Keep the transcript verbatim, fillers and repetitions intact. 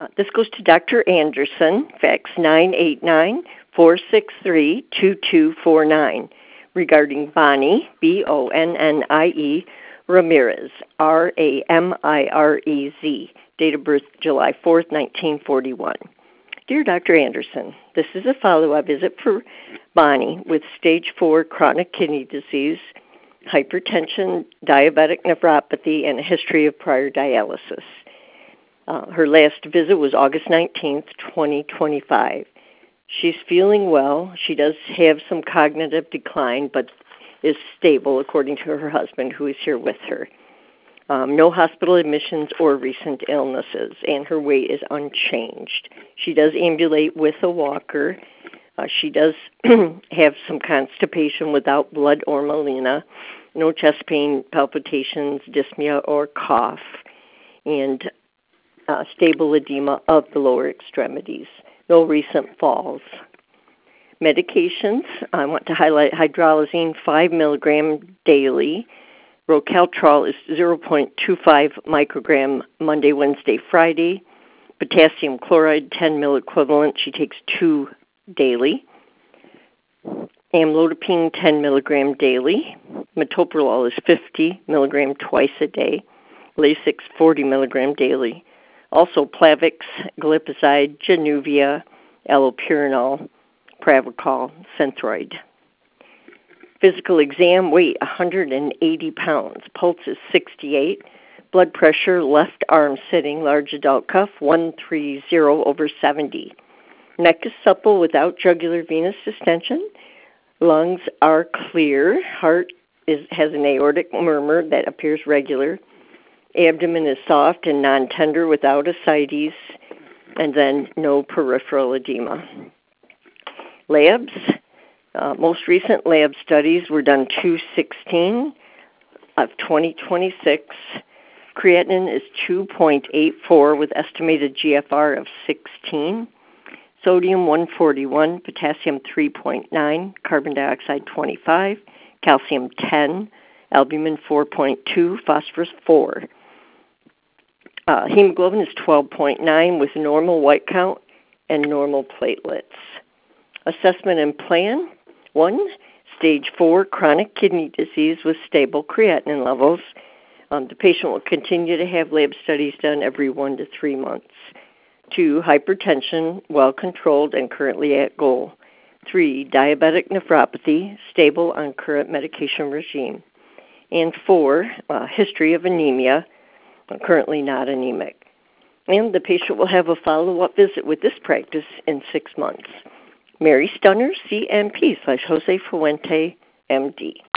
Uh, this goes to Doctor Anderson, fax nine eight nine, four six three, two two four nine, regarding Bonnie, B O N N I E, Ramirez, R A M I R E Z, date of birth July fourth, nineteen forty-one. Dear Doctor Anderson, this is a follow-up visit for Bonnie with stage four chronic kidney disease, hypertension, diabetic nephropathy, and a history of prior dialysis. Uh, her last visit was August nineteenth, twenty twenty-five. She's feeling well. She does have some cognitive decline, but is stable, according to her husband, who is here with her. Um, no hospital admissions or recent illnesses, and her weight is unchanged. She does ambulate with a walker. Uh, she does have some constipation without blood or melena, no chest pain, palpitations, dyspnea, or cough, and uh, stable edema of the lower extremities. No recent falls. Medications, I want to highlight hydralazine five milligram daily. Rocaltrol is zero point two five microgram Monday, Wednesday, Friday. Potassium chloride ten milliequivalent. She takes two daily. Amlodipine ten milligram daily. Metoprolol is fifty milligram twice a day. Lasix forty milligram daily. Also Plavix, glipizide, Januvia, allopurinol, Pravachol, Synthroid. Physical exam, weight one hundred eighty pounds. Pulse is sixty-eight. Blood pressure, left arm sitting, large adult cuff, one thirty over seventy. Neck is supple without jugular venous distension. Lungs are clear. Heart is, has an aortic murmur that appears regular. Abdomen is soft and non-tender without ascites, and then no peripheral edema. Labs, uh, most recent lab studies were done two sixteen of twenty twenty-six. Creatinine is two point eight four with estimated G F R of sixteen. Sodium one forty-one, potassium three point nine, carbon dioxide twenty-five, calcium ten, albumin four point two, phosphorus four. Uh, hemoglobin is twelve point nine with normal white count and normal platelets. Assessment and plan. One, stage four chronic kidney disease with stable creatinine levels. Um, the patient will continue to have lab studies done every one to three months. Two, hypertension, well controlled and currently at goal. Three, diabetic nephropathy, stable on current medication regime. And four, uh, history of anemia, currently not anemic. And the patient will have a follow-up visit with this practice in six months. Mary Stunner, C M P slash Jose Fuente, M D.